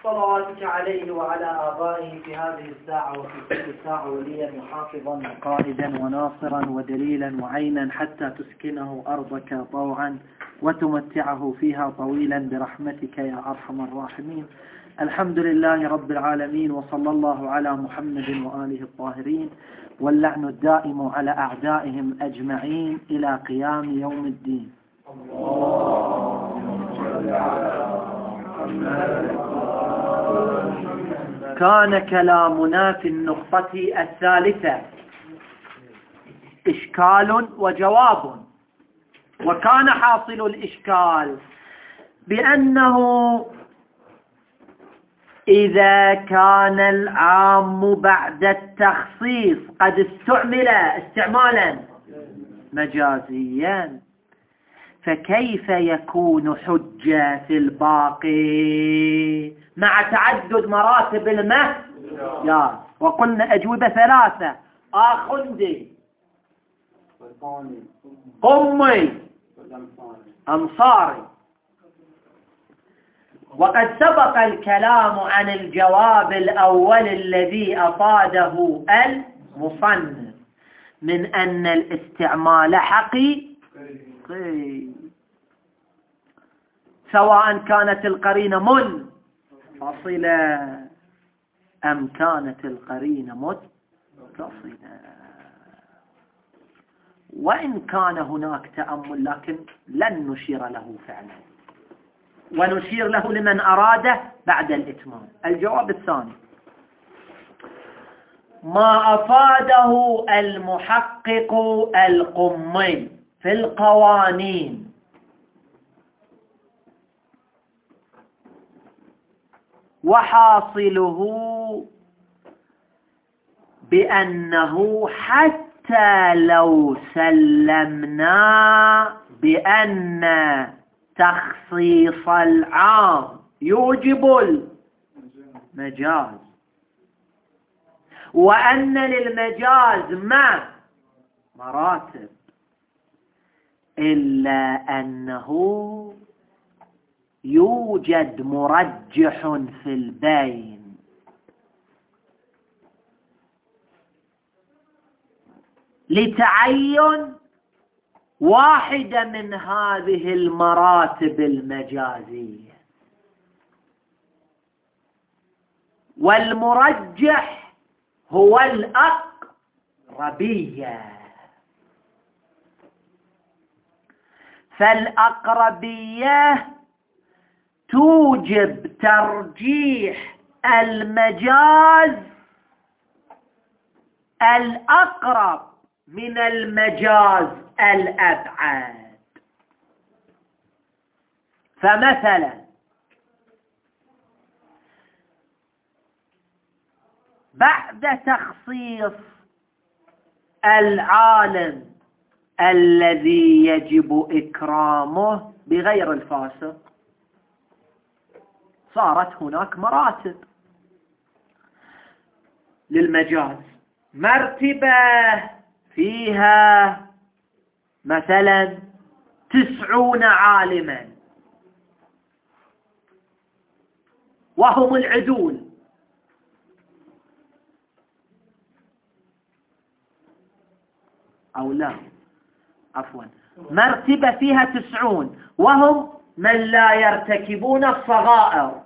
صلواتك عليه وعلى آبائه في هذه الساعة وفي كل ساعة وليا وحافظا وقائدا وناصرا ودليلا وعينا حتى تسكنه أرضك طوعا وتمتعه فيها طويلا برحمتك يا أرحم الراحمين. الحمد لله رب العالمين، وصلى الله على محمد وآله الطاهرين، واللعن الدائم على أعدائهم أجمعين إلى قيام يوم الدين. كان كلامنا في النقطة الثالثة إشكال وجواب، وكان حاصل الإشكال بأنه إذا كان العام بعد التخصيص قد استعمل استعمالا مجازيا، فكيف يكون حجة في الباقي مع تعدد مراتب المجاز؟ وقلنا أجوبة ثلاثة: آخندي، قمي، أنصاري. وقد سبق الكلام عن الجواب الأول الذي أفاده المصنف من أن الاستعمال حقيقي سواء كانت القرينة منفصلة أم كانت القرينة متصلة، وإن كان هناك تأمل لكن لن نشير له فعلا، ونشير له لمن أراد بعد الإتمام. الجواب الثاني: ما أفاده المحقق القمي في القوانين وحاصله بأنه حتى لو سلمنا بأن تخصيص العام يوجب المجاز، وأن للمجاز مراتب، إلا أنه يوجد مرجح في البين، لتعين واحدة من هذه المراتب المجازية، والمرجح هو الأقربية. فالأقربية توجب ترجيح المجاز الأقرب من المجاز الأبعد. فمثلا بعد تخصيص العالم الذي يجب إكرامه بغير الفاسق صارت هناك مراتب للمجاز، مرتبة فيها مثلا 90 عالما وهم العدول، أو لا عفوا مرتبة فيها 90 وهم من لا يرتكبون الصغائر،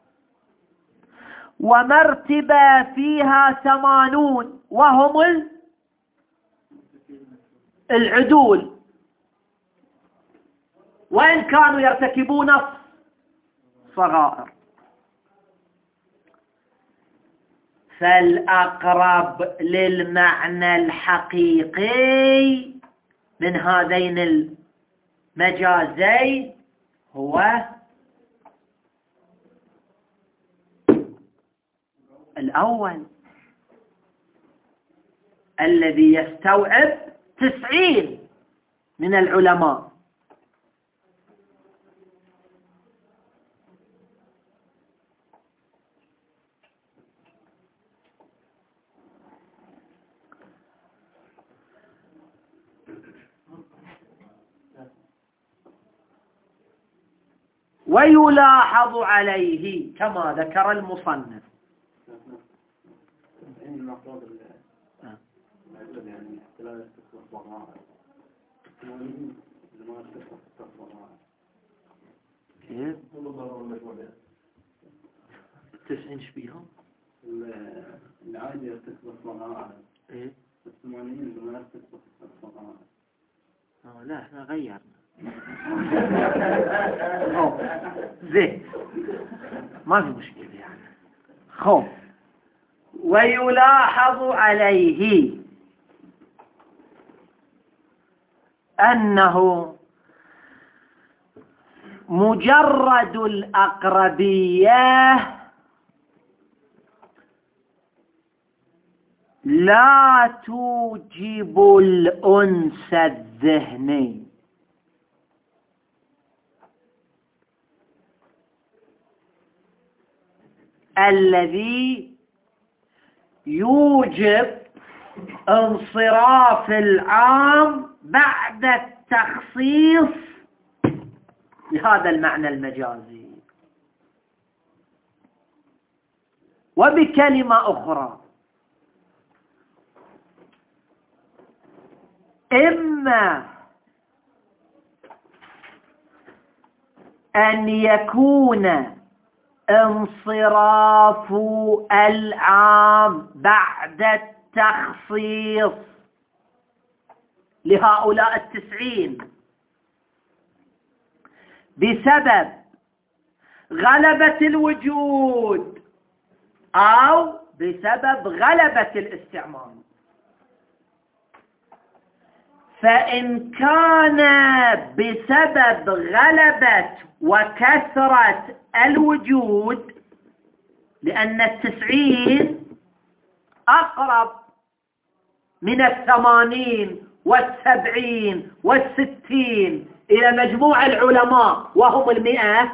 ومرتبة فيها 80 وهم العدول وإن كانوا يرتكبون الصغائر. فالأقرب للمعنى الحقيقي من هذين المجازين هو الأول الذي يستوعب 90 من العلماء. ويلاحظ عليه كما ذكر المصنف. كيف؟ 90 شبيهم؟ العادي يرتكب الصغار. ايه؟ 80 ما يرتكب الصغار. لا احنا غيرنا. زين ما في مشكلة يعني. خب ويلاحظ عليه أنه مجرد الأقربية لا توجب الأنس الذهني، الذي يوجب انصراف العام بعد التخصيص بهذا المعنى المجازي. وبكلمة أخرى، إما أن يكون انصراف العام بعد التخصيص لهؤلاء 90 بسبب غلبة الوجود أو بسبب غلبة الاستعمال. فإن كان بسبب غلبة وكثرة الوجود، لأن 90 أقرب من 80 و70 و60 إلى مجموع العلماء وهم 100،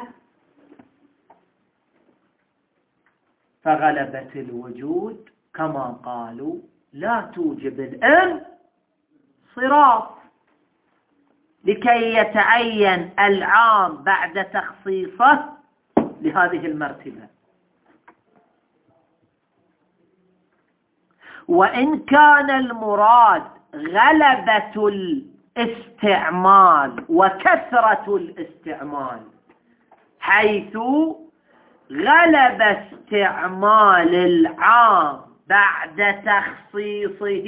فغلبة الوجود كما قالوا لا توجب الانصراف لكي يتعين العام بعد تخصيصه لهذه المرتبة. وإن كان المراد غلبة الاستعمال وكثرة الاستعمال، حيث غلب استعمال العام بعد تخصيصه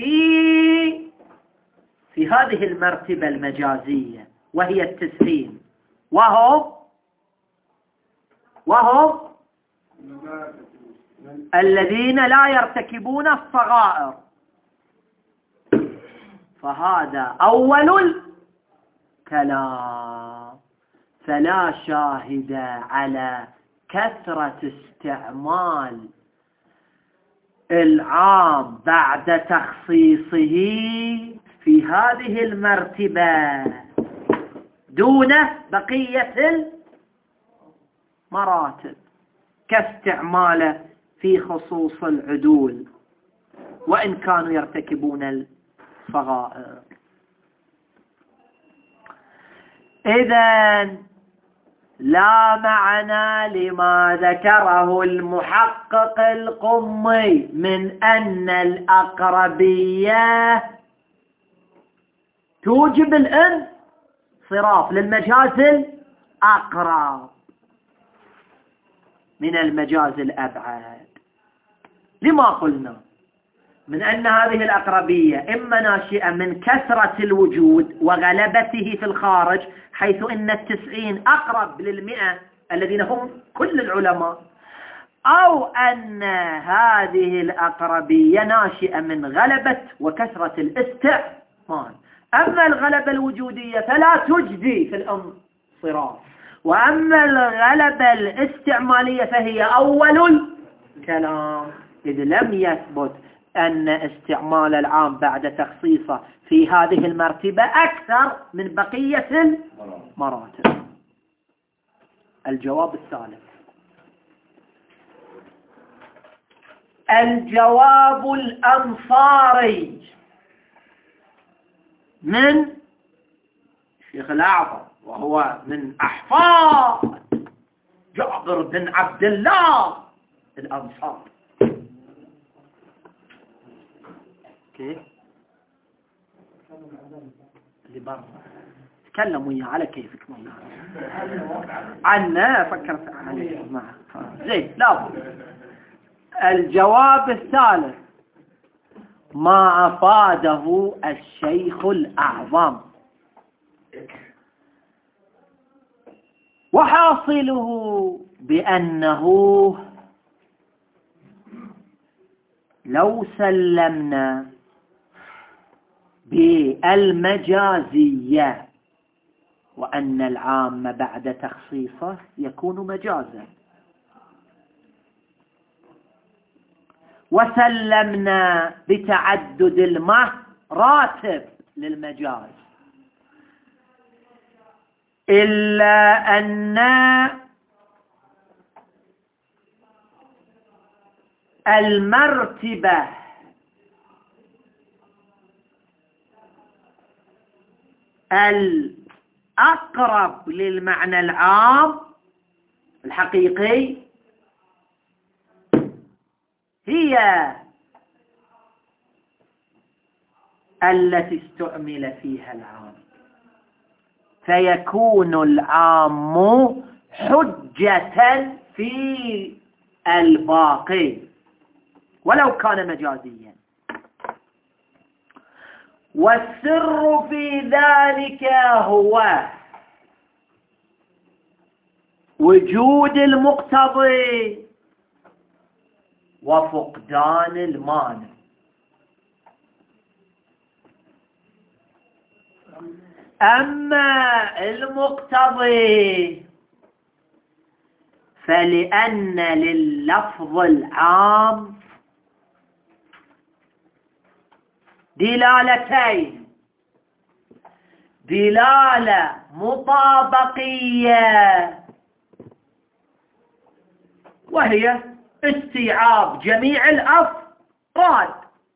في هذه المرتبة المجازية وهي 90، وهم الذين لا يرتكبون الصغائر، فهذا أول الكلام. فلا شاهد على كثرة استعمال العام بعد تخصيصه في هذه المرتبة دون بقية المراتب كاستعماله في خصوص العدول وإن كانوا يرتكبون الصغائر. إذن لا معنى لما ذكره المحقق القمي من أن الأقربية توجب الانصراف للمجاز الأقرب من المجاز الأبعد. لما قلنا من أن هذه الأقربية إما ناشئة من كثرة الوجود وغلبته في الخارج، حيث إن 90 أقرب 100 الذين هم كل العلماء، أو أن هذه الأقربية ناشئة من غلبة وكثرة الاستعمال. أما الغلبة الوجودية فلا تجدي في الانصراف، وأما الغلبة الاستعمالية فهي أول الكلام، إذ لم يثبت أن استعمال العام بعد تخصيصه في هذه المرتبة أكثر من بقية المراتب. الجواب الثالث، الجواب الأنصاري من الشيخ الأعظم، وهو من أحفاد جابر بن عبد الله الأنصار. كيف اللي برا تكلم وياه على كيفك والله عنا فكرت عليه معه زين. لا، الجواب الثالث ما أفاده الشيخ الأعظم، وحاصله بأنه لو سلمنا بالمجازية وأن العام بعد تخصيصه يكون مجازا، وسلمنا بتعدد المراتب للمجاز، إلا أن المرتبة الأقرب للمعنى العام الحقيقي هي التي استعمل فيها العام، فيكون العام حجة في الباقي ولو كان مجازيا. والسر في ذلك هو وجود المقتضي وفقدان المانع. أما المقتضي فلأن لللفظ العام دلالتين: دلالة مطابقية وهي استيعاب جميع الأفراد،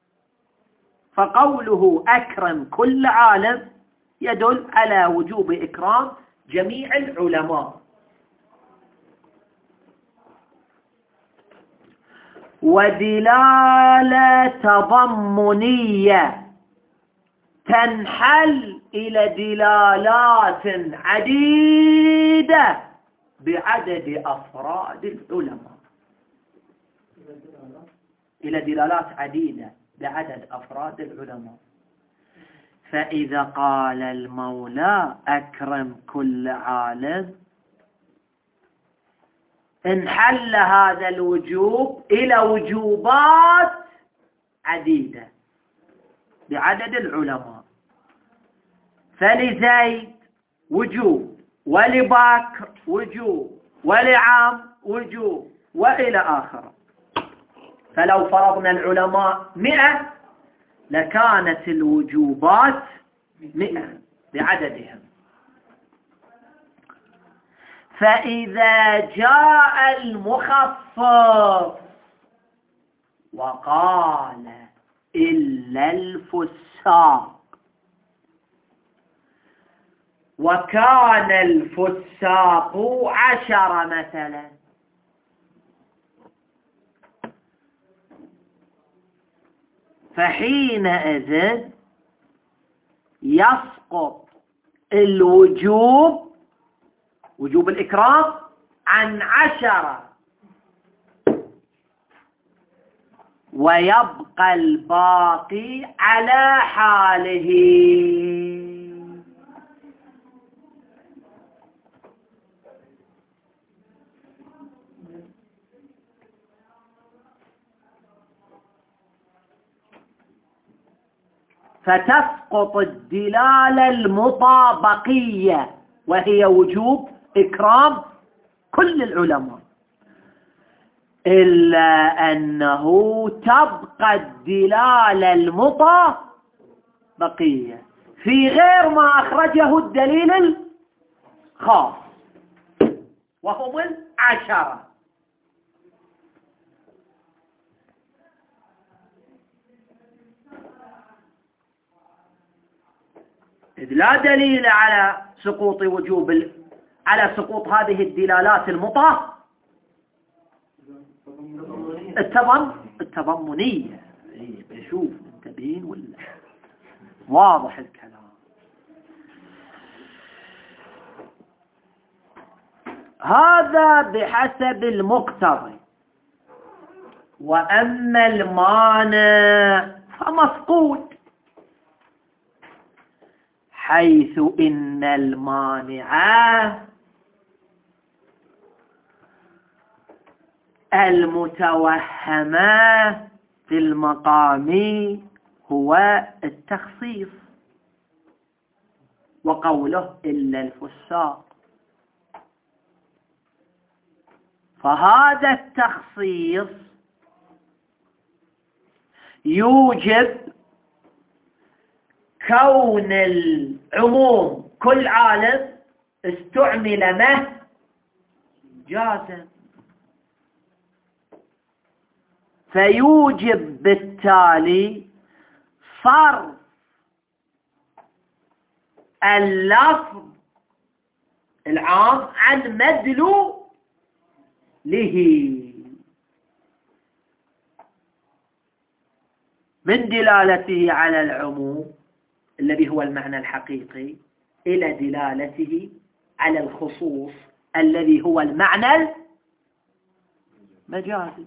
فقوله أكرم كل عالم يدل على وجوب إكرام جميع العلماء. ودلالة تضمنية تنحل إلى دلالات عديدة بعدد أفراد العلماء، إلى دلالات عديدة بعدد أفراد العلماء. فإذا قال المولى أكرم كل عالم انحل هذا الوجوب إلى وجوبات عديدة بعدد العلماء، فلزيد وجوب، ولبكر وجوب، ولعام وجوب، وإلى آخره. فلو فرضنا العلماء 100 لكانت الوجوبات 100 بعددهم. فإذا جاء المخصص وقال إلا الفساق، وكان الفساق 10 مثلا، فحينئذ يسقط الوجوب، وجوب الإكرام، عن 10 ويبقى الباقي على حاله. فتسقط الدلالة المطابقية وهي وجوب إكرام كل العلماء، إلا أنه تبقى الدلالة المطابقية في غير ما أخرجه الدليل الخاص وهم 10. إذ لا دليل على سقوط وجوب على سقوط هذه الدلالات التضمنية. بشوف منتبهين ولا واضح الكلام؟ هذا بحسب المقتضي. وأما المانع فمفقود، حيث إن المانع المتوهم في المقام هو التخصيص، وقوله إلا الفساق. فهذا التخصيص يوجب كون العموم كل عالم استعمل مجازا، فيوجب بالتالي صرف اللفظ العام عن مدلوله من دلالته على العموم الذي هو المعنى الحقيقي إلى دلالته على الخصوص الذي هو المعنى المجازي.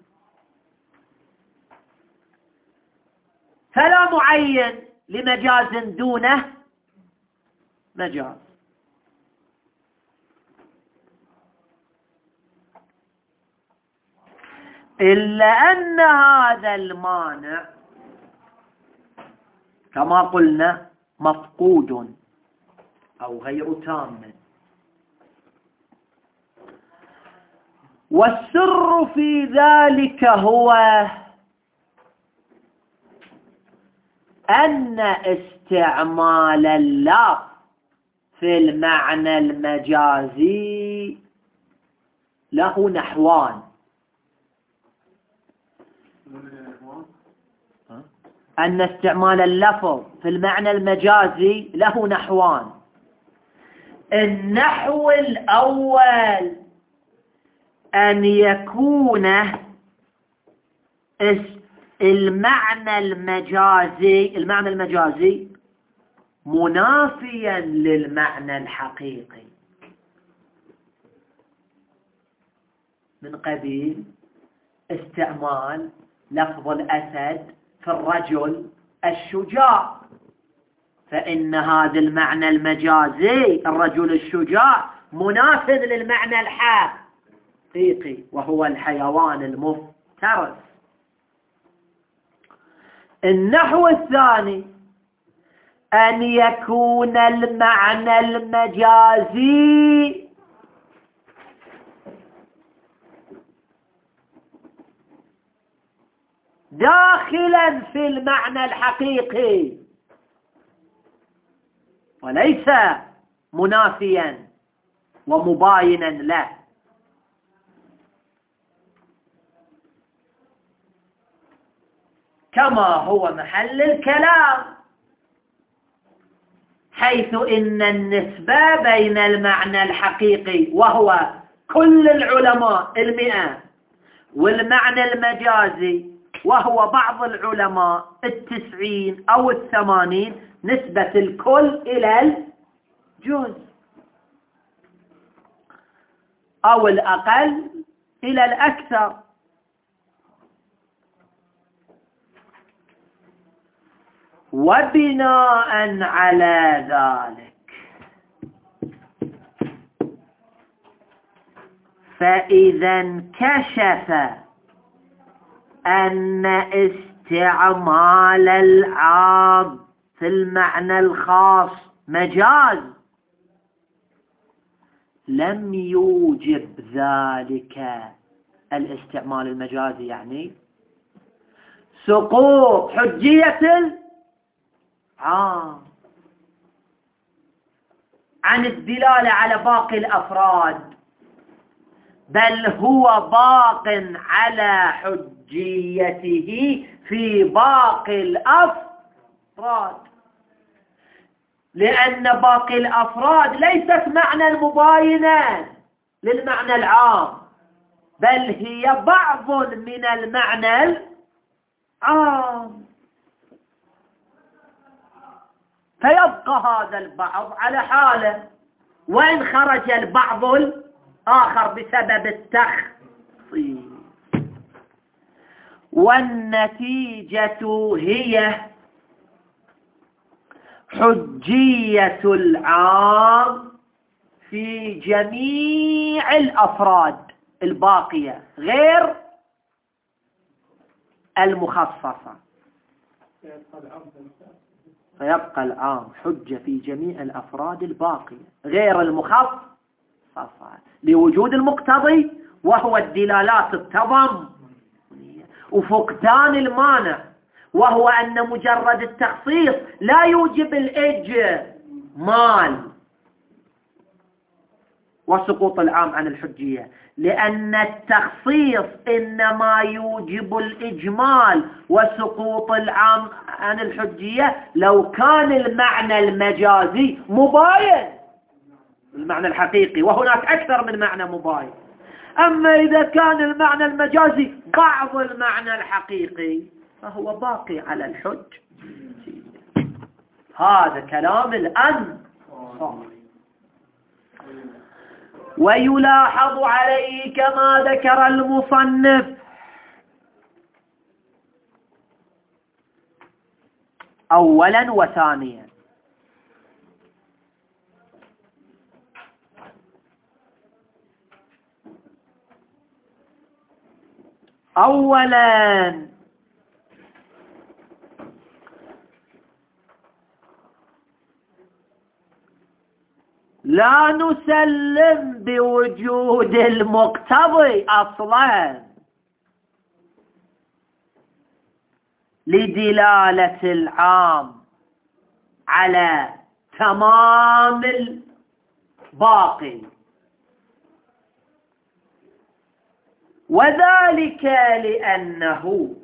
فلا معين لمجاز دونه مجاز. إلا أن هذا المانع كما قلنا مفقود أو غير تام. والسر في ذلك هو أن استعمال اللفظ في المعنى المجازي له نحوان. أن استعمال اللفظ في المعنى المجازي له نحوان. النحو الأول أن يكون المعنى المجازي منافيا للمعنى الحقيقي، من قبيل استعمال لفظ الأسد في الرجل الشجاع، فإن هذا المعنى المجازي الرجل الشجاع منافذ للمعنى الحقيقي وهو الحيوان المفترس. النحو الثاني أن يكون المعنى المجازي داخلا في المعنى الحقيقي وليس منافيا ومباينا له، كما هو محل الكلام، حيث إن النسبة بين المعنى الحقيقي وهو كل العلماء 100 والمعنى المجازي وهو بعض العلماء 90 أو 80 نسبة الكل إلى الجزء أو الأقل إلى الأكثر. وبناء على ذلك فإذا انكشف أن استعمال العام في المعنى الخاص مجاز، لم يوجب ذلك الاستعمال المجازي يعني سقوط حجية العام عن الدلالة على باقي الأفراد، بل هو باق على حجيته في باقي الأفراد. لأن باقي الأفراد ليست معنى مباينا للمعنى العام، بل هي بعض من المعنى العام، فيبقى هذا البعض على حاله، وإن خرج البعض الآخر بسبب التخصيص. والنتيجة هي حجية العام في جميع الأفراد الباقية غير المخصصة، فيبقى العام حجة في جميع الأفراد الباقية غير المخصصة لوجود المقتضي وهو الدلالات التضمنية وفقدان المانع، وهو أن مجرد التخصيص لا يوجب الإجمال وسقوط العام عن الحجية، لأن التخصيص إنما يوجب الإجمال وسقوط العام عن الحجية لو كان المعنى المجازي مباين المعنى الحقيقي، وهناك أكثر من معنى مباين. أما إذا كان المعنى المجازي بعض المعنى الحقيقي فهو باقي على الحج. هذا كلام الأنصار. ويلاحظ عليه كما ذكر المصنف أولا وثانيا. أولا لا نسلم بوجود المقتضي أصلا لدلالة العام على تمام الباقي، وذلك لأنه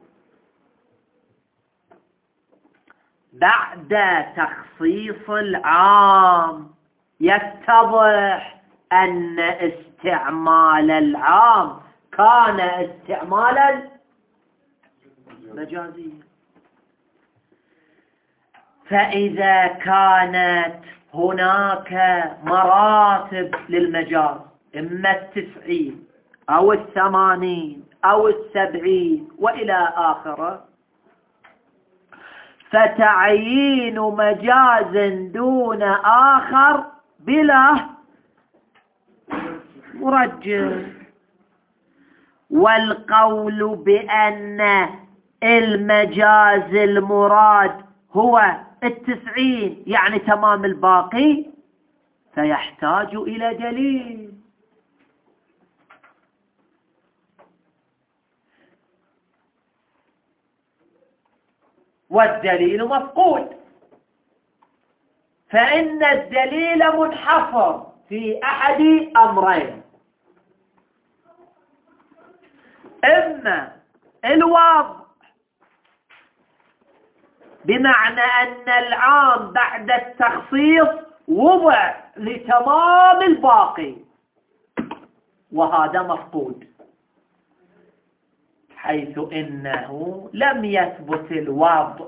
بعد تخصيص العام يتضح أن استعمال العام كان استعمالا مجازيا. فإذا كانت هناك مراتب للمجاز، إما 90 أو 80 أو 70 وإلى آخره، فتعيين مجاز دون آخر بلا مرجح، والقول بأن المجاز المراد هو 90 يعني تمام الباقي فيحتاج إلى دليل، والدليل مفقود، فإن الدليل منحصر في أحد أمرين: إما الوضع بمعنى أن العام بعد التخصيص وضع لتمام الباقي، وهذا مفقود، حيث إنه لم يثبت الوضع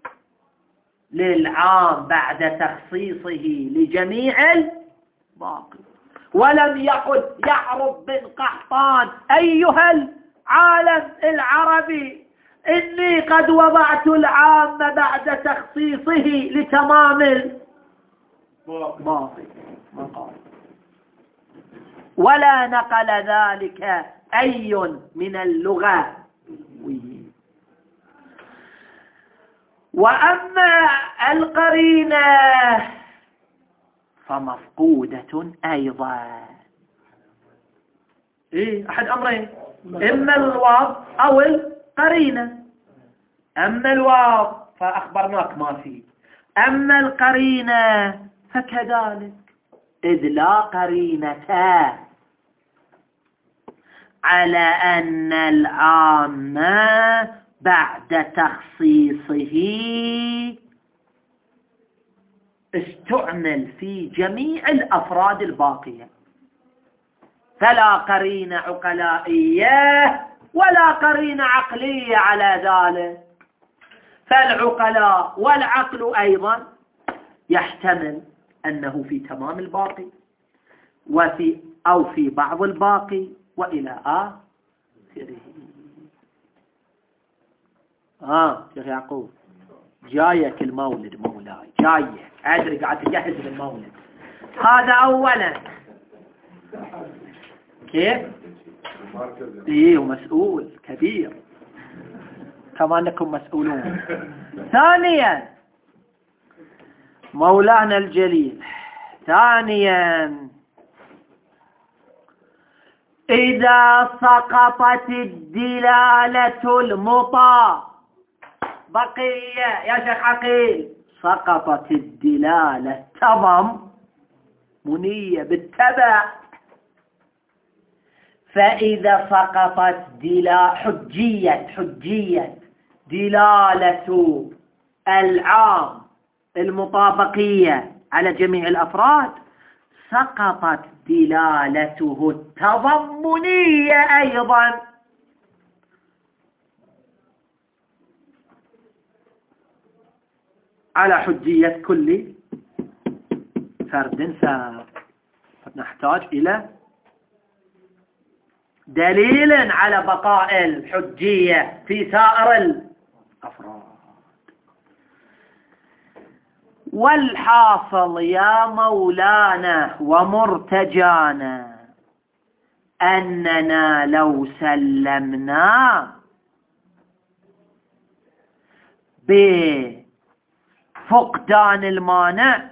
للعام بعد تخصيصه لجميع الباقي، ولم يقل يعرب بن قحطان أيها العالم العربي إني قد وضعت العام بعد تخصيصه لتمام الباقي، ولا نقل ذلك أي من اللغة. وأما القرينة فمفقودة أيضا. أحد أمرين: إما الوضع أو القرينة. أما الوضع فأخبرناك ما فيه، أما القرينة فكذلك، إذ لا قرينة على أن العام بعد تخصيصه استعمل في جميع الأفراد الباقية، فلا قرينة عقلائية ولا قرينة عقلية على ذلك. فالعقلاء والعقل أيضا يحتمل أنه في تمام الباقي أو في بعض الباقي وإلى آخره. شيخ يعقوب جايك المولد مولاي، جايك أدري قاعد تجهز للمولد. هذا أولا كيف؟ ومسؤول كبير كما أنكم مسؤولون. ثانيا مولانا الجليل، إذا سقطت الدلالة المطابقية يا شيخ عقيل، سقطت الدلالة تضمنية بالتبع، فإذا سقطت حجية دلالة العام المطابقية على جميع الأفراد، سقطت دلالته التضمنية أيضا على حجية كل فرد فرد. نحتاج إلى دليل على بقاء الحجية في سائر الأفراد. والحاصل يا مولانا ومرتجانا أننا لو سلمنا بفقدان المانع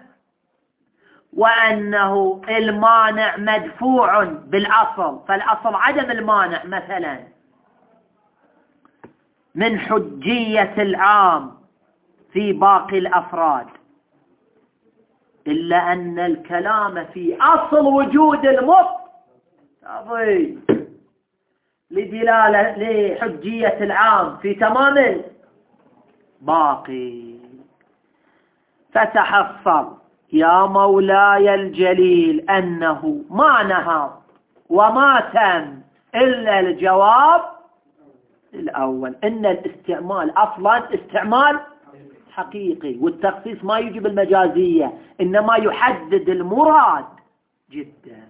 وأنه المانع مدفوع بالأصل، فالأصل عدم المانع مثلا من حجية العام في باقي الأفراد، إلا أن الكلام في أصل وجود المقتضي لحجية العام في تمام الباقي. فتحصل يا مولاي الجليل أنه ما نهض وما تم إلا الجواب الأول، إن الاستعمال أصلا استعمال حقيقي، والتخصيص ما يجب المجازية إنما يحدد المراد جدا،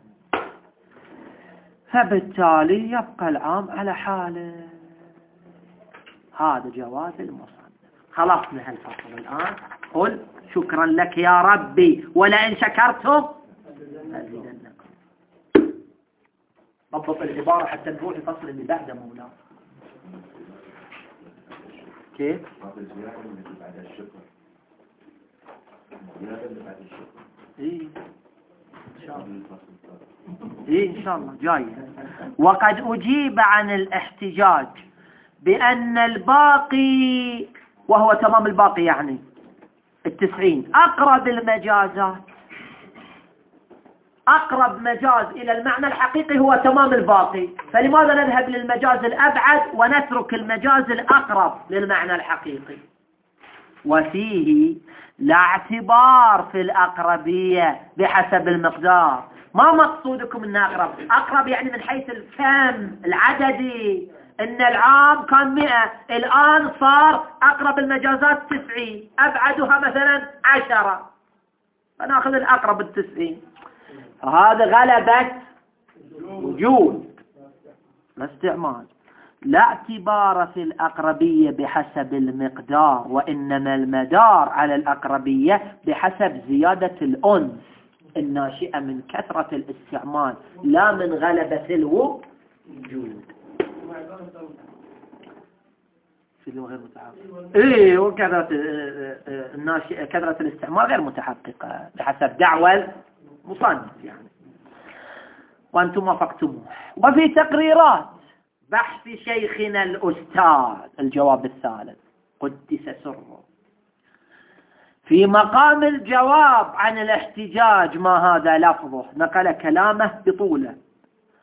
فبالتالي يبقى العام على حاله. هذا جواب المصنف. خلصنا هالفصل الآن. قل شكرا لك يا ربي ولئن شكرتم أزيدنكم. ضبط العبارة حتى نروح الفصل اللي بعده مولانا. كيف؟ بعد الشكر. إن شاء الله جاي. وقد أجيب عن الاحتجاج بأن الباقي، وهو تمام الباقي يعني 90، أقرب المجازات، أقرب مجاز إلى المعنى الحقيقي هو تمام الباقي، فلماذا نذهب للمجاز الأبعد ونترك المجاز الأقرب للمعنى الحقيقي؟ وفيه لا اعتبار في الأقربية بحسب المقدار. ما مقصودكم أنه أقرب يعني من حيث الكم العددي، إن العام كان 100 الآن صار أقرب المجازات 90، أبعدها مثلا 10، فنأخذ الأقرب 90. فهذا غلبة وجود لا استعمال. لا اعتبار في الأقربية بحسب المقدار، وإنما المدار على الأقربية بحسب زيادة الأنس الناشئة من كثرة الاستعمال لا من غلبة الوجود. في غير متحقق. وكثرة الناشئة كثرة الاستعمال غير متحققة بحسب دعوى المصنف يعني، وأنتم وافقتموه. وفي تقريرات بحث شيخنا الأستاذ الجواب الثالث قدس سره في مقام الجواب عن الاحتجاج ما هذا لفظه، نقل كلامه بطوله،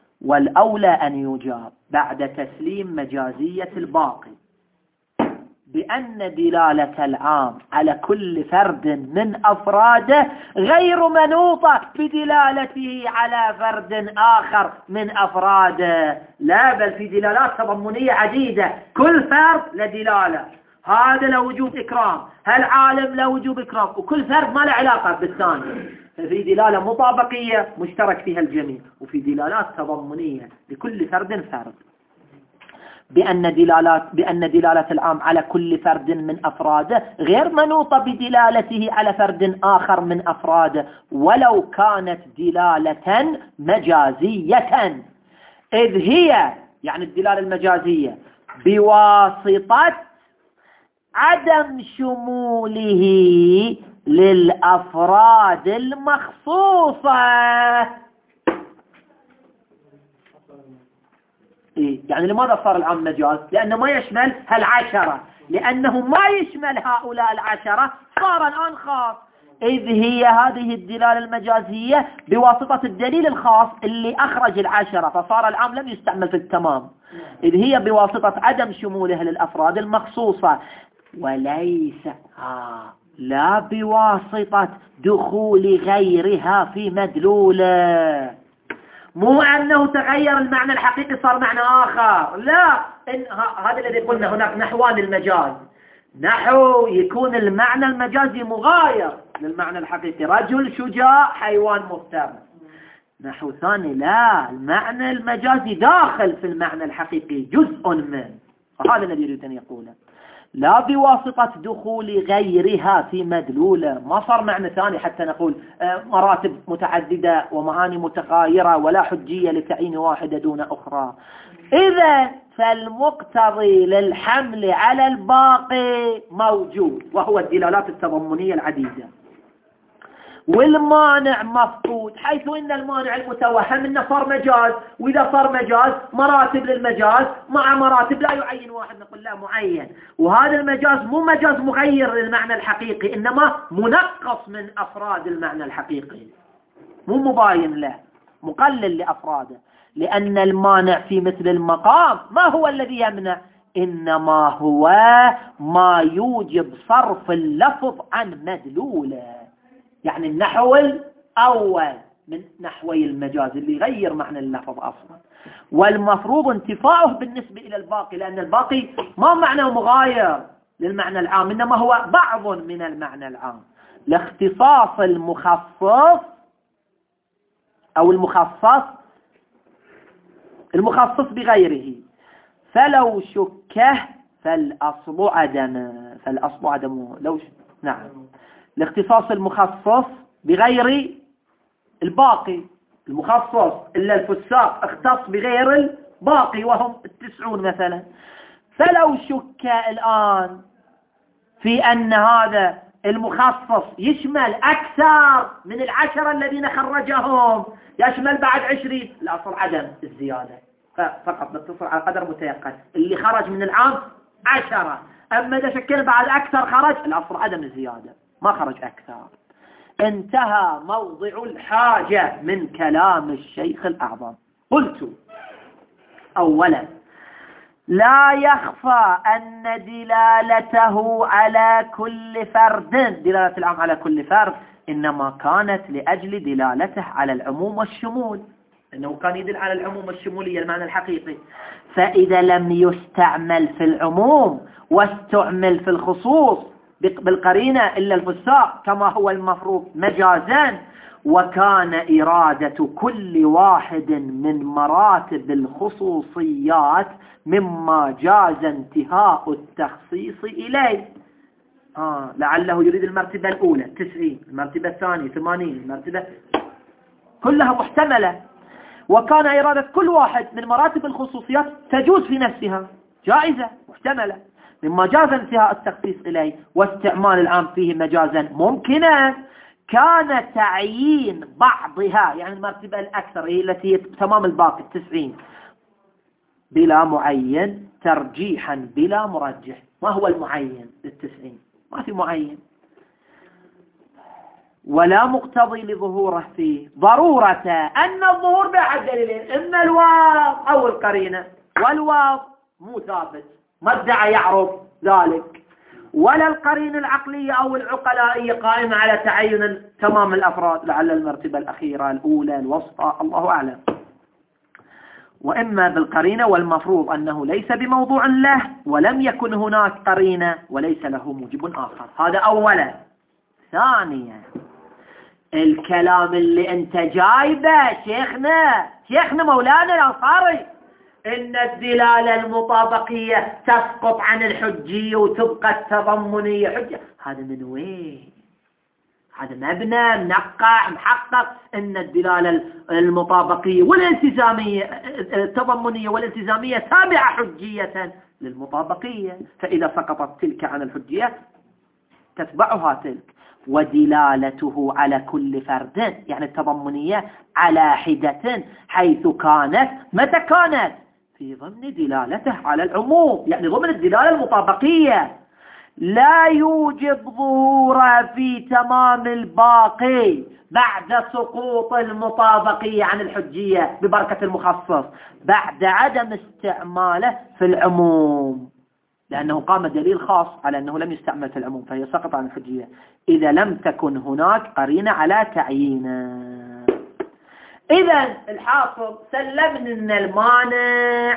والأولى أن يجاب بعد تسليم مجازية الباقي بأن دلالة العام على كل فرد من أفراده غير منوطة بدلالته على فرد آخر من أفراده. لا، بل في دلالات تضمنية عديدة، كل فرد له دلالة. هذا له وجوب إكرام، هالعالم له وجوب إكرام، وكل فرد ما له علاقة بالثاني. ففي دلالة مطابقية مشترك فيها الجميع، وفي دلالات تضمنية لكل فرد فرد. بأن دلالة العام على كل فرد من أفراده غير منوطة بدلالته على فرد آخر من أفراده ولو كانت دلالة مجازية، إذ هي يعني الدلالة المجازية بواسطة عدم شموله للأفراد المخصوصة. يعني لماذا صار العام مجاز؟ لأنه ما يشمل هالعشرة، لأنه ما يشمل هؤلاء العشرة صار الآن خاص. إذ هي هذه الدلالة المجازية بواسطة الدليل الخاص اللي أخرج العشرة، فصار العام لم يستعمل في التمام. إذ هي بواسطة عدم شموله للأفراد المخصوصة، وليس لا بواسطة دخول غيرها في مدلوله. مو أنه تغير المعنى الحقيقي صار معنى آخر، لا، هذا الذي قلنا هناك نحوان المجاز. نحو يكون المعنى المجازي مغاير للمعنى الحقيقي، رجل شجاع حيوان مفتر. نحو ثاني لا، المعنى المجازي داخل في المعنى الحقيقي جزء منه، وهذا الذي يريد أن يقوله. لا بواسطة دخول غيرها في مدلوله، ما صار معنى ثاني حتى نقول مراتب متعددة ومعاني متغايرة ولا حجية لتعيين واحدة دون أخرى. إذا فالمقتضي للحمل على الباقي موجود، وهو الدلالات التضمنية العديدة، والمانع مفقود، حيث إن المانع المتوهم إنه صار مجاز، وإذا صار مجاز مراتب للمجاز مع مراتب لا يعين واحد، نقول لا معين. وهذا المجاز مو مجاز مغير للمعنى الحقيقي، إنما منقص من أفراد المعنى الحقيقي، مو مباين له، مقلل لأفراده. لأن المانع في مثل المقام ما هو الذي يمنع، إنما هو ما يوجب صرف اللفظ عن مدلوله. يعني النحو الأول من نحوي المجاز اللي يغير معنى اللفظ أصلا، والمفروض انتفاعه بالنسبة إلى الباقي، لأن الباقي ما معنى مغاير للمعنى العام، إنما هو بعض من المعنى العام، لاختصاص المخصص أو المخصص بغيره. فلو شكه فالأصل عدم نعم، لاختصاص المخصص بغير الباقي. المخصص إلا الفساق اختص بغير الباقي وهم 90 مثلا. فلو شك الآن في أن هذا المخصص يشمل أكثر من 10 الذين خرجهم، يشمل بعد 20، الأصل عدم الزيادة، فقط نتصل على قدر متيقن اللي خرج من العام 10. أما إذا شكل بعد أكثر خرج، الأصل عدم الزيادة، ما خرج أكثر. انتهى موضع الحاجة من كلام الشيخ الأعظم. قلت أولا، لا يخفى أن دلالته على كل فرد، دلالة العام على كل فرد، إنما كانت لأجل دلالته على العموم والشمول، إنه كان يدل على العموم والشمولية المعنى الحقيقي. فإذا لم يستعمل في العموم واستعمل في الخصوص بالقرينة إلا الفساق كما هو المفروض مجازا، وكان إرادة كل واحد من مراتب الخصوصيات مما جاز انتهاء التخصيص إليه. لعله يريد المرتبة الأولى 90، المرتبة الثانية 80، المرتبة كلها محتملة. وكان إرادة كل واحد من مراتب الخصوصيات تجوز في نفسها، جائزة محتملة، مما جاز انتهاء التخصيص إليه واستعمال العام فيه مجازا ممكنا. كان تعيين بعضها، يعني المرتبة الأكثر هي التي تمام الباقي 90 بلا معين ترجيحا بلا مرجح. ما هو المعين لل90؟ ما في معين، ولا مقتضي لظهوره فيه ضرورة أن الظهور بأحد دليلين، إما الواو أو القرينة، والواو مو ثابت، ما ادعى يعرف ذلك، ولا القرينة العقلية أو العقلائية قائمة على تعين تمام الأفراد، لعل المرتبة الأخيرة الأولى الوسطى الله أعلم. وإما بالقرينة، والمفروض أنه ليس بموضوع له ولم يكن هناك قرينة وليس له موجب آخر. هذا أولا. ثانيا، الكلام اللي أنت جايبه شيخنا مولانا الأنصاري إن الدلالة المطابقية تسقط عن الحجية وتبقى التضمنية حجة، هذا من وين؟ هذا مبنى منقع محقق إن الدلالة المطابقية والالتزامية التضمنية والالتزامية تابعة حجية للمطابقية، فإذا سقطت تلك عن الحجية تتبعها تلك. ودلالته على كل فرد، يعني التضمنية على حدة، حيث كانت متى كانت؟ في ضمن دلالته على العموم، يعني ضمن الدلالة المطابقية، لا يوجب ظهوره في تمام الباقي بعد سقوط المطابقية عن الحجية ببركة المخصص، بعد عدم استعماله في العموم، لأنه قام دليل خاص على أنه لم يستعمل في العموم فهي سقط عن الحجية إذا لم تكن هناك قرينة على تعيينه. إذا الحاصل سلمنا أن المانع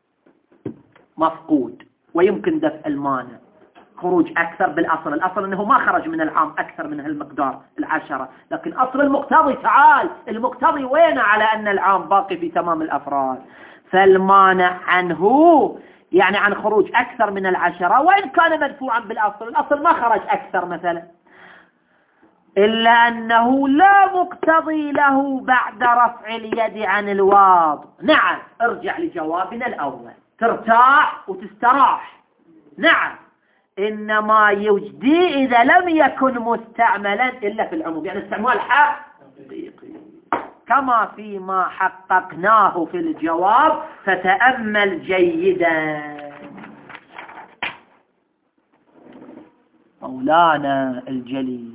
مفقود ويمكن دفع المانع، خروج أكثر بالأصل، الأصل أنه ما خرج من العام أكثر من هالمقدار 10، لكن أصل المقتضي تعال المقتضي وين على أن العام باقي في تمام الأفراد، فالمانع عنه يعني عن خروج أكثر من 10 وإن كان مدفوعا بالأصل، الأصل ما خرج أكثر مثلا، إلا أنه لا مقتضي له بعد رفع اليد عن الواضع. نعم، ارجع لجوابنا الأول، ترتاح وتستراح. نعم، إنما يجدي إذا لم يكن مستعملا إلا في العموم، يعني استعمال حقيقي كما فيما حققناه في الجواب، فتأمل جيدا. مولانا الجليل،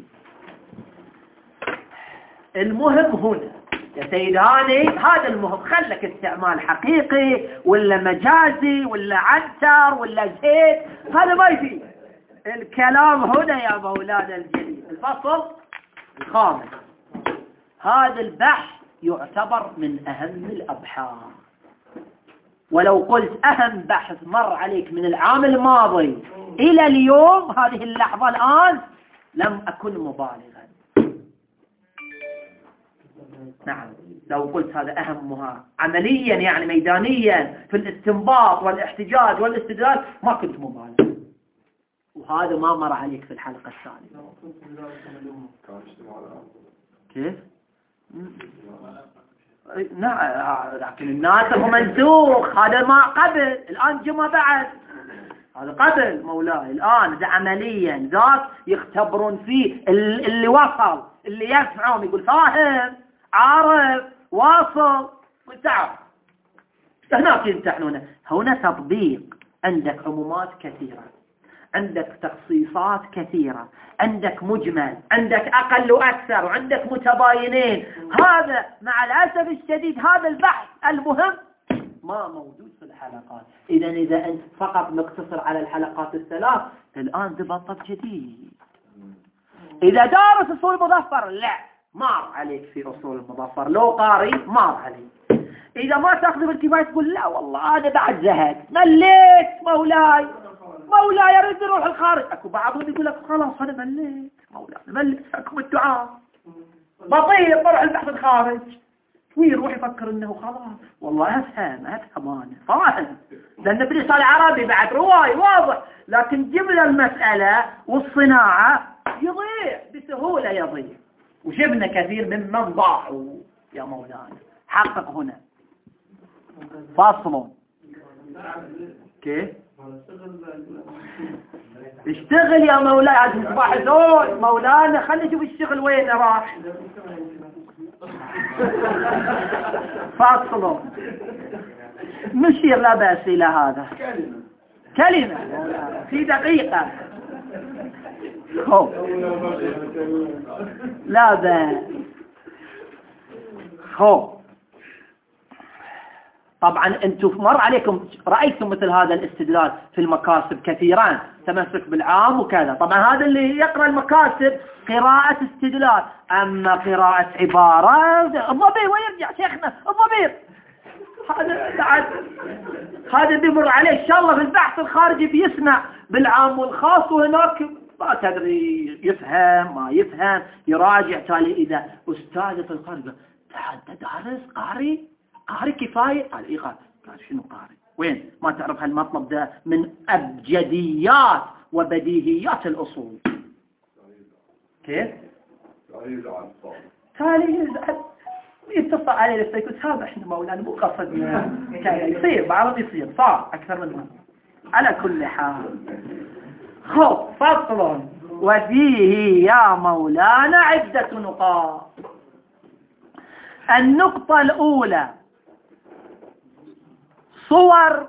المهم هنا يا سيد هاني، هذا المهم، خلك استعمال حقيقي ولا مجازي ولا عنتر ولا زيت، هذا ما يفيد. الكلام هنا يا مولانا الجليل الفصل الخامس، هذا البحث يعتبر من أهم الأبحاث، ولو قلت أهم بحث مر عليك من العام الماضي إلى اليوم هذه اللحظة الآن لم أكن مبالغا. نعم، لو قلت هذا أهمها عمليا يعني ميدانيا في الاستنباط والاحتجاج والاستدلال ما كنت مبالغ، وهذا ما مر عليك في الحلقة الثانية. كيف؟ نعم، لكن الناسخ منسوخ، هذا ما قبل، الآن جمع بعد، هذا قبل مولاي، الآن ده عمليا ذات يختبرون فيه اللي وصل، اللي يفهم يقول فاهم عارف واصل وتعرف. هناك يمتحنونه، هنا تطبيق، عندك عمومات كثيرة، عندك تخصيصات كثيرة، عندك مجمل، عندك أقل وأكثر، وعندك متباينين. هذا مع الأسف الشديد هذا البحث المهم ما موجود في الحلقات. إذا أنت فقط مقتصر على الحلقات الثلاث، الآن تبطل جديد. إذا دارس أصول المظفر لا مار عليك في أصول المظفر، لو قاري مار عليك. إذا ما تأخذ بالكفاية تقول لا والله أنا بعد زهقت مليت مولاي أريد أروح الخارج. أكو بعضهم يقول لك خلاص أنا مليت مولاي مليت أكو الدعاء بطيء بروح البحث الخارج، ويروح يفكر إنه خلاص. والله أفهم أنا فاهم، لأن باللسان العربي بعد رواي واضح، لكن جبنا المسألة والصناعة يضيع بسهولة يضيع، وجبنا كثير ممن ضاعوا يا مولانا. حقق هنا فاصل. كيف؟ اشتغل يا مولاي، عاد مصباح زول مولانا، خلي نشوف الشغل وين راح. فاصل نشير لا بأس إلى هذا كلمة في دقيقة. لا بأس. طبعا أنتم مر عليكم رأيتم مثل هذا الاستدلال في المكاسب كثيرا، تمسك بالعام وكذا. طبعا هذا اللي يقرأ المكاسب قراءة استدلال، أما قراءة عبارة الضمير، ويرجع شيخنا الضمير هذا بيمر عليه إن شاء الله في البحث الخارجي، بيسمع بالعام والخاص، وهناك ما تدري يفهم ما يفهم يراجع. تالي إذا أستاذ في الخارج تعال تدرس قاري كفاية، قال إيه قال شنو قاري؟ وين ما تعرف هالمطلب ده من أبجديات وبديهيات الأصول. كيف؟ تالي يتصل عليه يقول سامحنا مولانا مو قصدنا، كان يصير بعض يصير صار أكثر منه. على كل حال خب فصل وفيه يا مولانا عدة نقاط. النقطة الأولى صور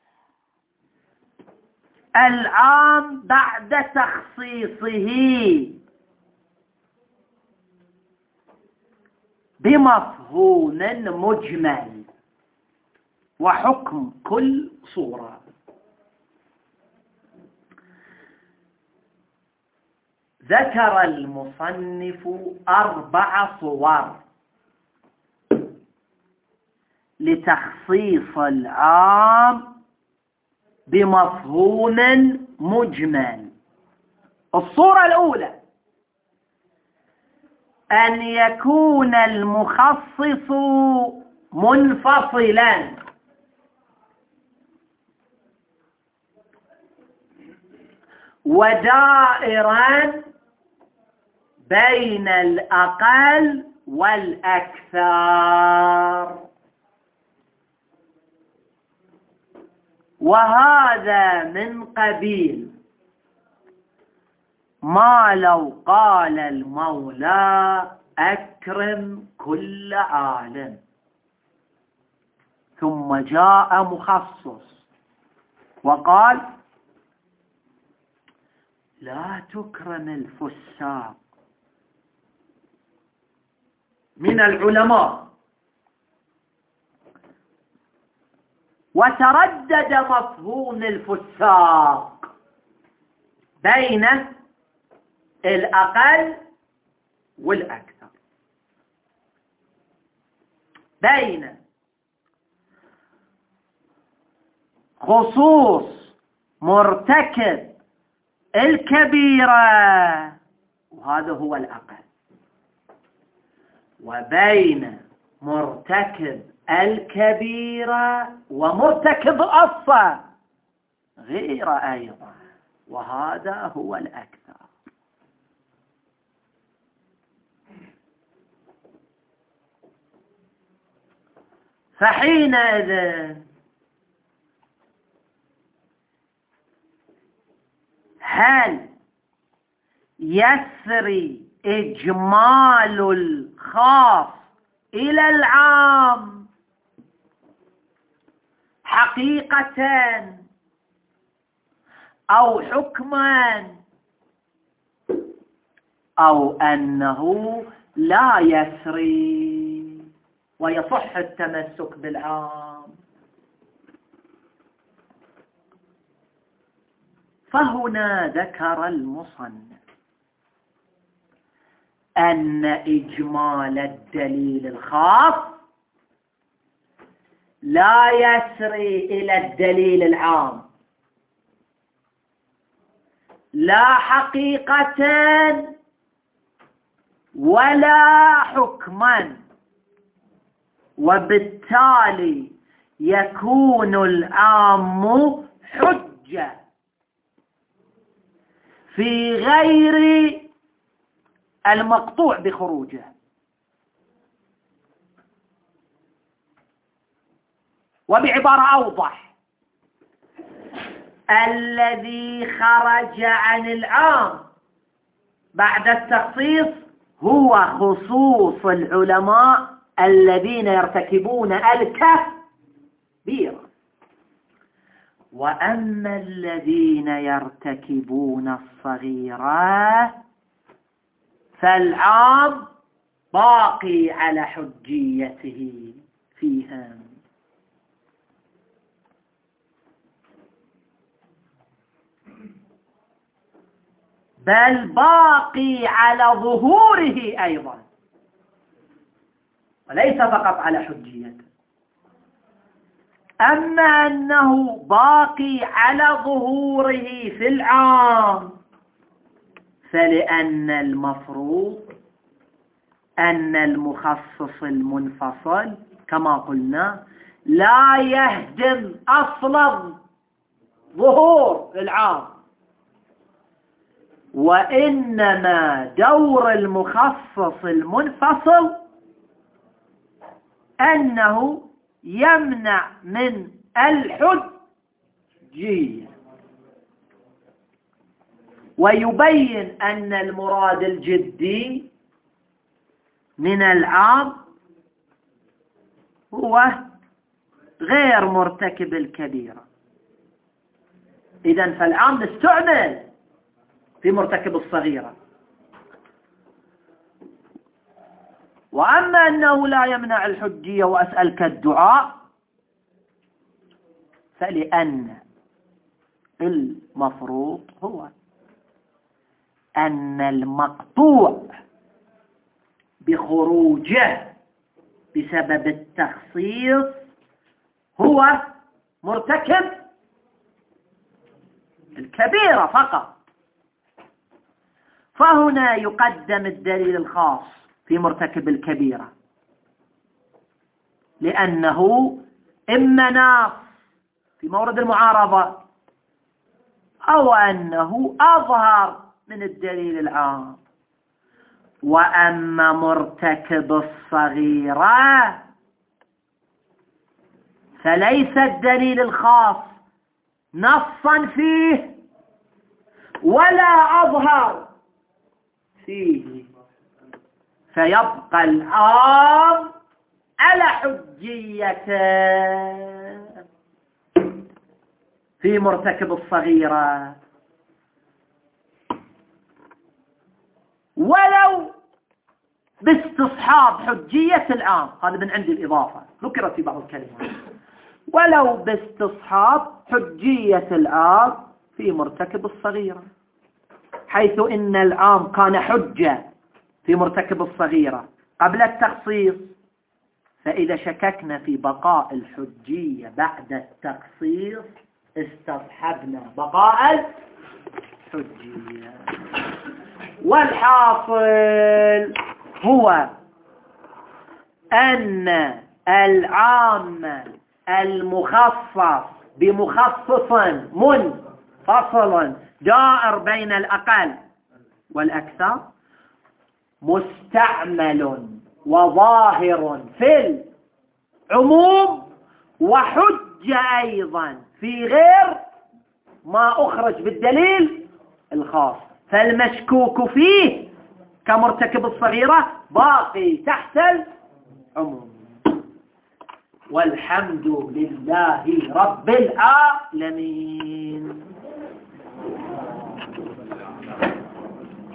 العام بعد تخصيصه بمفهوم مجمل وحكم كل صورة. ذكر المصنف 4 صور لتخصيص العام بمفهوم مجمل. الصورة الأولى أن يكون المخصص منفصلا ودائرا بين الأقل والأكثر، وهذا من قبيل ما لو قال المولى أكرم كل عالم، ثم جاء مخصص وقال لا تكرم الفساق من العلماء، وتردد مفهوم الفساق بين الأقل والأكثر، بين خصوص مرتكب الكبيرة وهذا هو الأقل، وبين مرتكب الكبيرة ومرتكب الأصغر غير أيضا وهذا هو الأكثر. فحينئذ هل يسري إجمال الخاص إلى العام حقيقة أو حكما، أو أنه لا يسري ويصح التمسك بالعام؟ فهنا ذكر المصنف أن إجمال الدليل الخاص لا يسري إلى الدليل العام لا حقيقة ولا حكما، وبالتالي يكون العام حجة في غير المقطوع بخروجه. وبعبارة أوضح، الذي خرج عن العام بعد التخصيص هو خصوص العلماء الذين يرتكبون الكبيرة، وأما الذين يرتكبون الصغيرة فالعام باقي على حجيته فيهم. بل باقي على ظهوره أيضا، وليس فقط على حجيته. أما أنه باقي على ظهوره في العام، فلأن المفروض أن المخصص المنفصل كما قلنا لا يهدم أصلا ظهور العام، وإنما دور المخصص المنفصل أنه يمنع من الحجية ويبين أن المراد الجدي من العام هو غير مرتكب الكبيرة. إذن فالعام استعمل في مرتكب الصغيرة. وأما أنه لا يمنع الحجية وأسألك الدعاء، فلأن المفروض هو أن المقطوع بخروجه بسبب التخصيص هو مرتكب الكبيرة فقط، فهنا يقدم الدليل الخاص في مرتكب الكبيرة، لأنه إما ناص في مورد المعارضة أو أنه أظهر من الدليل العام. وأما مرتكب الصغيرة فليس الدليل الخاص نصا فيه ولا أظهر فيه، فيبقى العام على حجيته في مرتكب الصغيرة، ولو باستصحاب حجية العام. هذا من عند الإضافة ذكرت في بعض الكلمات، ولو باستصحاب حجية العام في مرتكب الصغيرة، حيث إن العام كان حجة في مرتكب الصغيرة قبل التخصيص، فإذا شككنا في بقاء الحجية بعد التخصيص استصحبنا بقاء الحجية. والحاصل هو أن العام المخصص بمخصص منفصل دائر بين الأقل والأكثر مستعمل وظاهر في العموم، وحجة أيضا في غير ما أخرج بالدليل الخاص. فالمشكوك فيه كمرتكب الصغيرة باقي تحت العموم. والحمد لله رب العالمين.